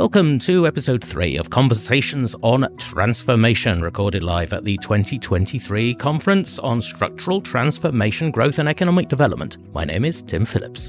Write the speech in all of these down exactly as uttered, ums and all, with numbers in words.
Welcome to episode three of Conversations on Transformation, recorded live at the twenty twenty-three Conference on Structural Transformation, Growth and Economic Development. My name is Tim Phillips.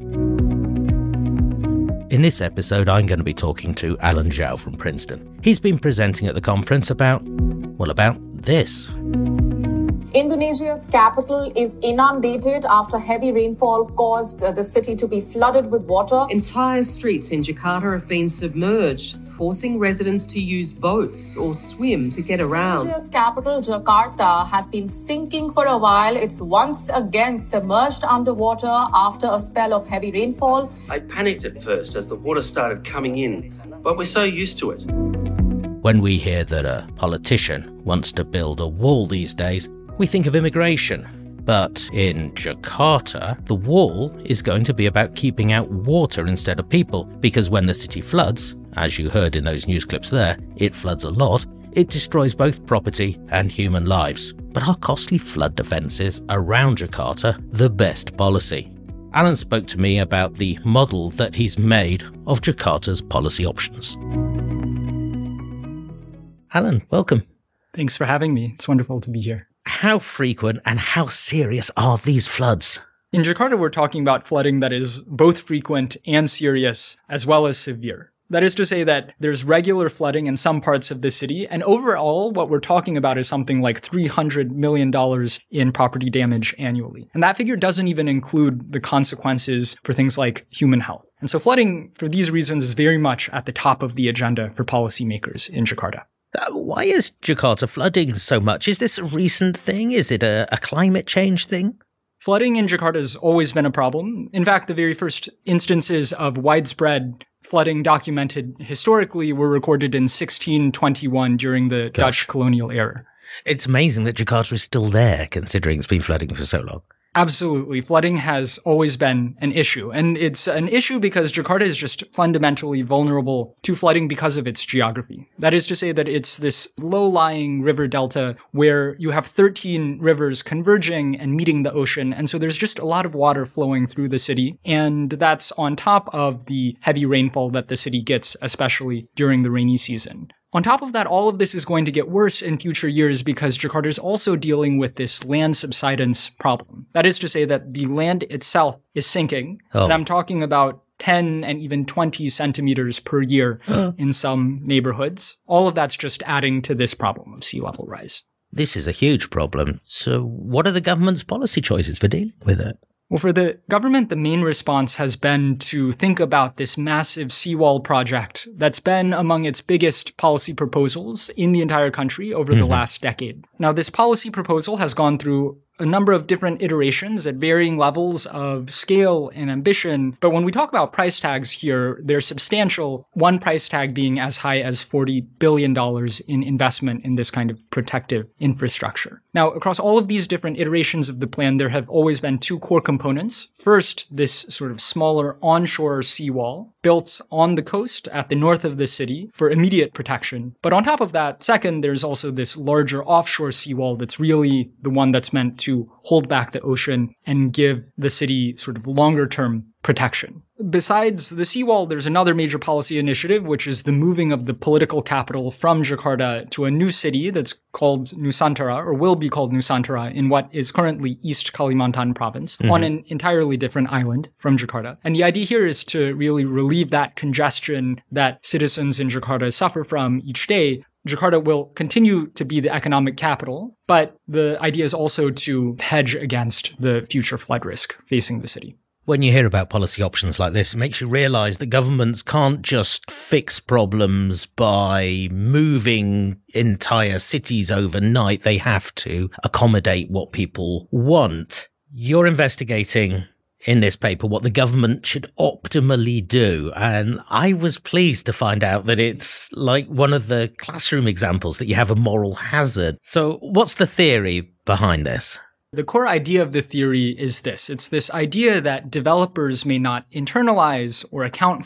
In this episode, I'm going to be talking to Alan Zhao from Princeton. He's been presenting at the conference about, well, about this. Indonesia's capital is inundated after heavy rainfall caused uh, the city to be flooded with water. Entire streets in Jakarta have been submerged, forcing residents to use boats or swim to get around. Indonesia's capital, Jakarta, has been sinking for a while. It's once again submerged underwater after a spell of heavy rainfall. I panicked at first as the water started coming in, but we're so used to it. When we hear that a politician wants to build a wall these days, we think of immigration. But in Jakarta, the wall is going to be about keeping out water instead of people, because when the city floods, as you heard in those news clips there, it floods a lot, it destroys both property and human lives. But are costly flood defences around Jakarta the best policy? Alan spoke to me about the model that he's made of Jakarta's policy options. Alan, welcome. Thanks for having me. It's wonderful to be here. How frequent and how serious are these floods? In Jakarta, we're talking about flooding that is both frequent and serious, as well as severe. That is to say that there's regular flooding in some parts of the city, and overall, what we're talking about is something like three hundred million dollars in property damage annually. And that figure doesn't even include the consequences for things like human health. And so flooding, for these reasons, is very much at the top of the agenda for policymakers in Jakarta. Uh, why is Jakarta flooding so much? Is this a recent thing? Is it a, a climate change thing? Flooding in Jakarta has always been a problem. In fact, the very first instances of widespread flooding documented historically were recorded in sixteen twenty-one during the Gosh. Dutch colonial era. It's amazing that Jakarta is still there, considering it's been flooding for so long. Absolutely. Flooding has always been an issue. And it's an issue because Jakarta is just fundamentally vulnerable to flooding because of its geography. That is to say that it's this low-lying river delta where you have thirteen rivers converging and meeting the ocean. And so there's just a lot of water flowing through the city. And that's on top of the heavy rainfall that the city gets, especially during the rainy season. On top of that, all of this is going to get worse in future years because Jakarta is also dealing with this land subsidence problem. That is to say that the land itself is sinking, oh. and I'm talking about ten and even twenty centimeters per year oh. in some neighborhoods. All of that's just adding to this problem of sea level rise. This is a huge problem. So what are the government's policy choices for dealing with it? Well, for the government, the main response has been to think about this massive seawall project that's been among its biggest policy proposals in the entire country over mm-hmm. the last decade. Now, this policy proposal has gone through a number of different iterations at varying levels of scale and ambition. But when we talk about price tags here, they're substantial, one price tag being as high as forty billion dollars in investment in this kind of protective infrastructure. Now, across all of these different iterations of the plan, there have always been two core components. First, this sort of smaller onshore seawall built on the coast at the north of the city for immediate protection. But on top of that, second, there's also this larger offshore seawall that's really the one that's meant to to hold back the ocean and give the city sort of longer-term protection. Besides the seawall, there's another major policy initiative, which is the moving of the political capital from Jakarta to a new city that's called Nusantara, or will be called Nusantara, in what is currently East Kalimantan province, mm-hmm. on an entirely different island from Jakarta. And the idea here is to really relieve that congestion that citizens in Jakarta suffer from each day. Jakarta will continue to be the economic capital, but the idea is also to hedge against the future flood risk facing the city. When you hear about policy options like this, it makes you realise that governments can't just fix problems by moving entire cities overnight. They have to accommodate what people want. You're investigating in this paper what the government should optimally do. And I was pleased to find out that it's like one of the classroom examples that you have a moral hazard. So what's the theory behind this? The core idea of the theory is this. It's this idea that developers may not internalize or account for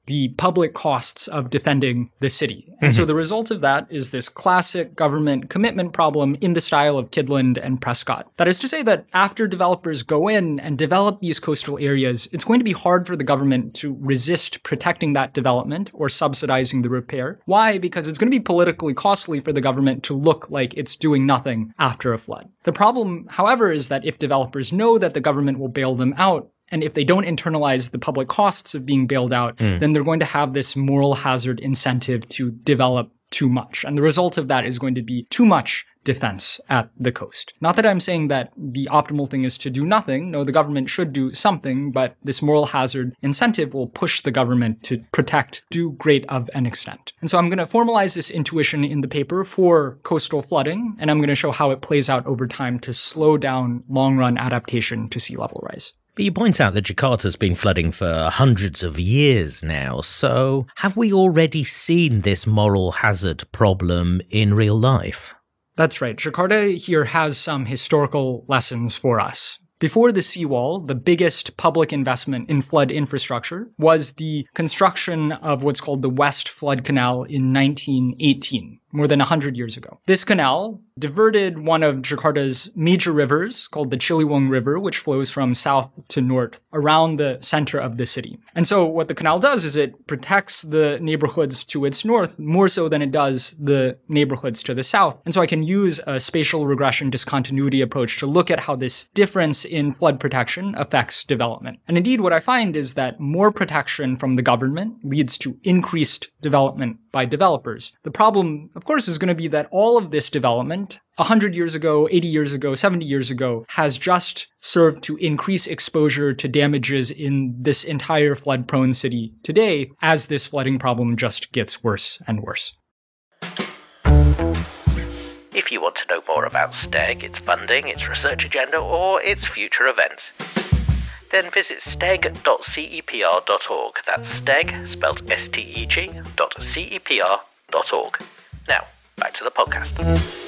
the public costs of defending the city. And so the result of that is this classic government commitment problem in the style of Kydland and Prescott. That is to say that after developers go in and develop these coastal areas, it's going to be hard for the government to resist protecting that development or subsidizing the repair. Why? Because it's going to be politically costly for the government to look like it's doing nothing after a flood. The problem, however, is that if developers know that the government will bail them out, and if they don't internalize the public costs of being bailed out, mm. then they're going to have this moral hazard incentive to develop too much. And the result of that is going to be too much defense at the coast. Not that I'm saying that the optimal thing is to do nothing. No, the government should do something, but this moral hazard incentive will push the government to protect too great of an extent. And so I'm going to formalize this intuition in the paper for coastal flooding, and I'm going to show how it plays out over time to slow down long-run adaptation to sea level rise. But you point out that Jakarta's been flooding for hundreds of years now, so have we already seen this moral hazard problem in real life? That's right. Jakarta here has some historical lessons for us. Before the seawall, the biggest public investment in flood infrastructure was the construction of what's called the West Flood Canal in nineteen eighteen, more than one hundred years ago. This canal diverted one of Jakarta's major rivers, called the Ciliwung River, which flows from south to north around the center of the city. And so what the canal does is it protects the neighborhoods to its north more so than it does the neighborhoods to the south. And so I can use a spatial regression discontinuity approach to look at how this difference in flood protection affects development. And indeed, what I find is that more protection from the government leads to increased development by developers. The problem, of course, is going to be that all of this development one hundred years ago, eighty years ago, seventy years ago has just served to increase exposure to damages in this entire flood-prone city today as this flooding problem just gets worse and worse. If you want to know more about STEG, its funding, its research agenda, or its future events, then visit steg dot cepr dot org. That's STEG, spelled S T E G, dot C E P R dot org. Now, back to the podcast.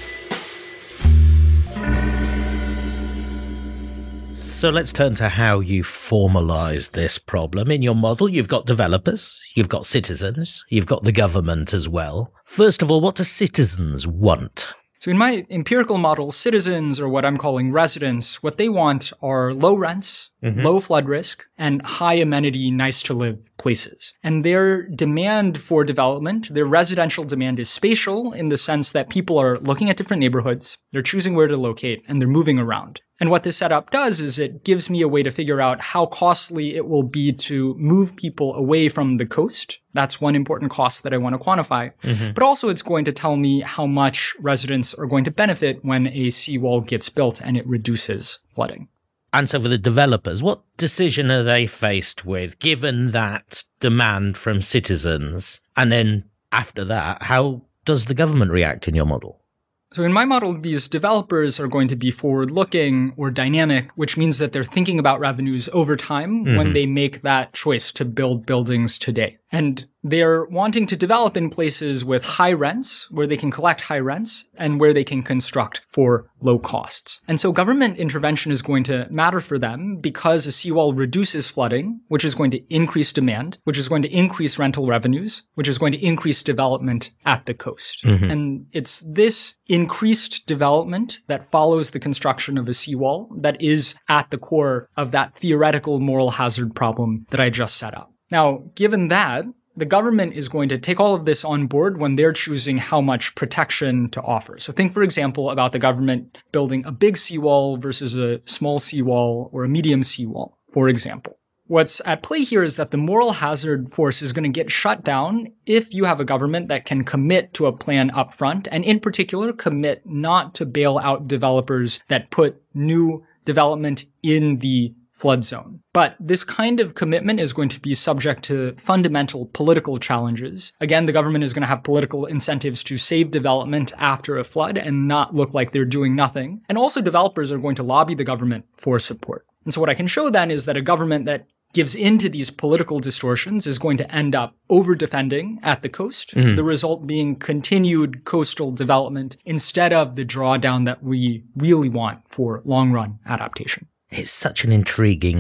So let's turn to how you formalize this problem. In your model, you've got developers, you've got citizens, you've got the government as well. First of all, what do citizens want? So in my empirical model, citizens, or what I'm calling residents, what they want are low rents, mm-hmm. low flood risk, and high amenity, nice to live places. And their demand for development, their residential demand is spatial in the sense that people are looking at different neighborhoods, they're choosing where to locate, and they're moving around. And what this setup does is it gives me a way to figure out how costly it will be to move people away from the coast. That's one important cost that I want to quantify. Mm-hmm. But also it's going to tell me how much residents are going to benefit when a seawall gets built and it reduces flooding. And so for the developers, what decision are they faced with, given that demand from citizens? And then after that, how does the government react in your model? So in my model, these developers are going to be forward-looking or dynamic, which means that they're thinking about revenues over time mm-hmm. when they make that choice to build buildings today. And they're wanting to develop in places with high rents, where they can collect high rents, and where they can construct for low costs. And so government intervention is going to matter for them because a seawall reduces flooding, which is going to increase demand, which is going to increase rental revenues, which is going to increase development at the coast. Mm-hmm. And it's this increased development that follows the construction of a seawall that is at the core of that theoretical moral hazard problem that I just set up. Now, given that, the government is going to take all of this on board when they're choosing how much protection to offer. So think, for example, about the government building a big seawall versus a small seawall or a medium seawall, for example. What's at play here is that the moral hazard force is going to get shut down if you have a government that can commit to a plan up front, and in particular, commit not to bail out developers that put new development in the flood zone. But this kind of commitment is going to be subject to fundamental political challenges. Again, the government is going to have political incentives to save development after a flood and not look like they're doing nothing. And also developers are going to lobby the government for support. And so what I can show then is that a government that gives into these political distortions is going to end up over-defending at the coast, mm-hmm. the result being continued coastal development instead of the drawdown that we really want for long-run adaptation. It's such an intriguing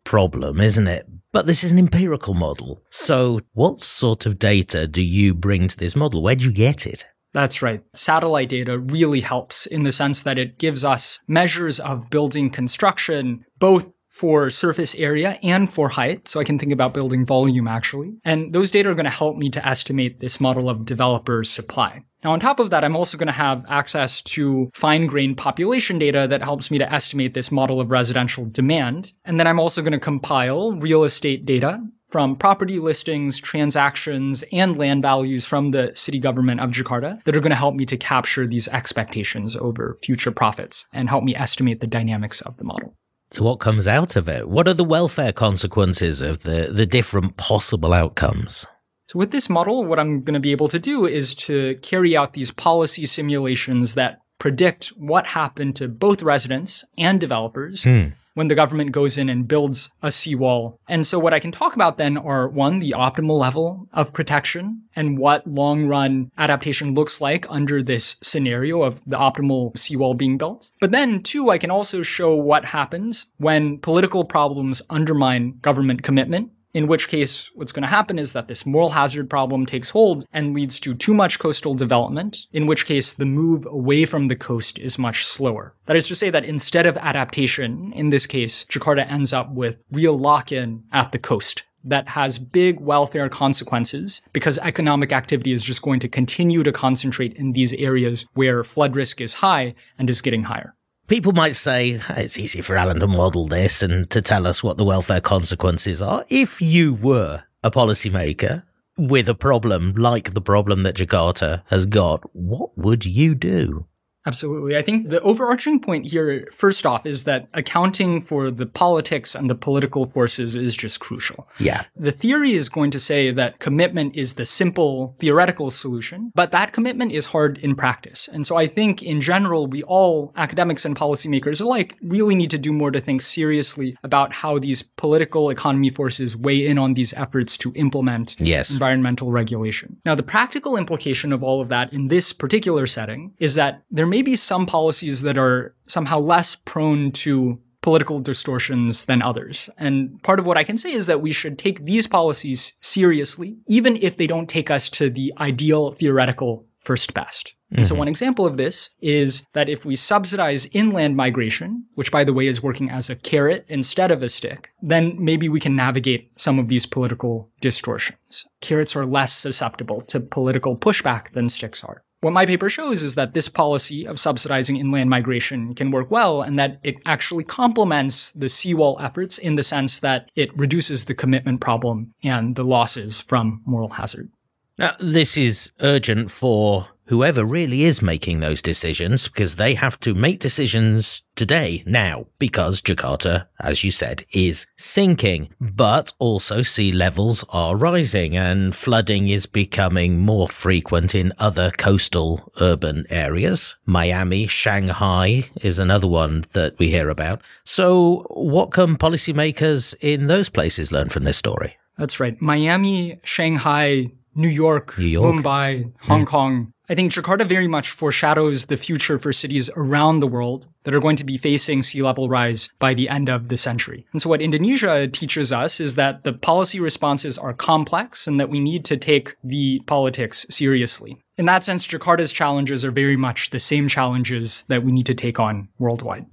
problem, isn't it? But this is an empirical model. So what sort of data do you bring to this model? Where do you get it? That's right. Satellite data really helps in the sense that it gives us measures of building construction, both for surface area and for height. So I can think about building volume, actually. And those data are going to help me to estimate this model of developer supply. Now, on top of that, I'm also going to have access to fine-grained population data that helps me to estimate this model of residential demand. And then I'm also going to compile real estate data from property listings, transactions, and land values from the city government of Jakarta that are going to help me to capture these expectations over future profits and help me estimate the dynamics of the model. So what comes out of it? What are the welfare consequences of the, the different possible outcomes? So with this model, what I'm going to be able to do is to carry out these policy simulations that predict what happened to both residents and developers hmm. when the government goes in and builds a seawall. And so what I can talk about then are, one, the optimal level of protection and what long-run adaptation looks like under this scenario of the optimal seawall being built. But then, two, I can also show what happens when political problems undermine government commitment, in which case what's going to happen is that this moral hazard problem takes hold and leads to too much coastal development, in which case the move away from the coast is much slower. That is to say that instead of adaptation, in this case, Jakarta ends up with real lock-in at the coast that has big welfare consequences because economic activity is just going to continue to concentrate in these areas where flood risk is high and is getting higher. People might say, it's easy for Alan to model this and to tell us what the welfare consequences are. If you were a policymaker with a problem like the problem that Jakarta has got, what would you do? Absolutely. I think the overarching point here, first off, is that accounting for the politics and the political forces is just crucial. Yeah. The theory is going to say that commitment is the simple theoretical solution, but that commitment is hard in practice. And so I think in general, we all, academics and policymakers alike, really need to do more to think seriously about how these political economy forces weigh in on these efforts to implement yes. environmental regulation. Now, the practical implication of all of that in this particular setting is that there may Maybe some policies that are somehow less prone to political distortions than others. And part of what I can say is that we should take these policies seriously, even if they don't take us to the ideal theoretical first best. Mm-hmm. So one example of this is that if we subsidize inland migration, which by the way is working as a carrot instead of a stick, then maybe we can navigate some of these political distortions. Carrots are less susceptible to political pushback than sticks are. What my paper shows is that this policy of subsidizing inland migration can work well and that it actually complements the seawall efforts in the sense that it reduces the commitment problem and the losses from moral hazard. Now, this is urgent for whoever really is making those decisions, because they have to make decisions today, now, because Jakarta, as you said, is sinking. But also sea levels are rising and flooding is becoming more frequent in other coastal urban areas. Miami, Shanghai is another one that we hear about. So what can policymakers in those places learn from this story? That's right. Miami, Shanghai, New York, New York. Mumbai, Hong mm. Kong. I think Jakarta very much foreshadows the future for cities around the world that are going to be facing sea level rise by the end of the century. And so what Indonesia teaches us is that the policy responses are complex and that we need to take the politics seriously. In that sense, Jakarta's challenges are very much the same challenges that we need to take on worldwide.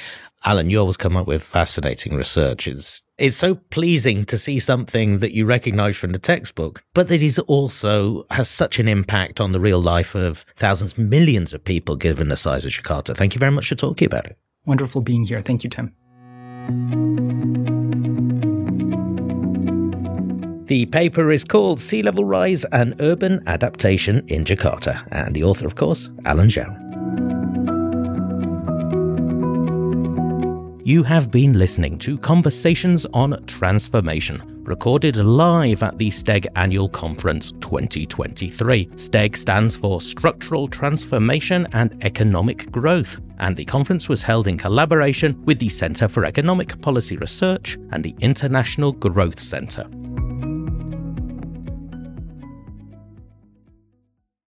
Alan, you always come up with fascinating research. It's, it's so pleasing to see something that you recognize from the textbook, but that is also has such an impact on the real life of thousands, millions of people given the size of Jakarta. Thank you very much for talking about it. Wonderful being here. Thank you, Tim. The paper is called Sea Level Rise and Urban Adaptation in Jakarta, and the author, of course, Alan Zhao. You have been listening to Conversations on Transformation, recorded live at the S T E G Annual Conference twenty twenty-three. S T E G stands for Structural Transformation and Economic Growth, and the conference was held in collaboration with the Centre for Economic Policy Research and the International Growth Centre.